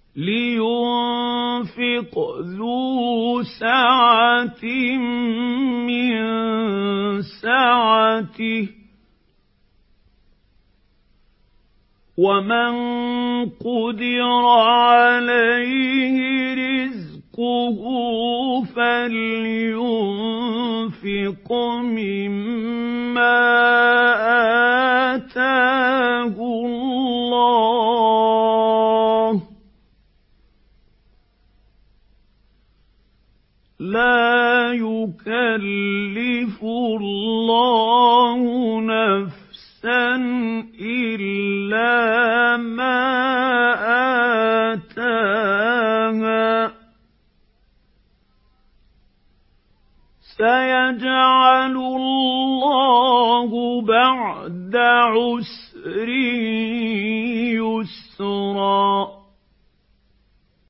لينفق ذو سعة من سعته ومن قدر عليه رزقه فلينفق مما آتاه الله لا يكلف الله نفسا إلا ما آتاها سيجعل الله بعد عسر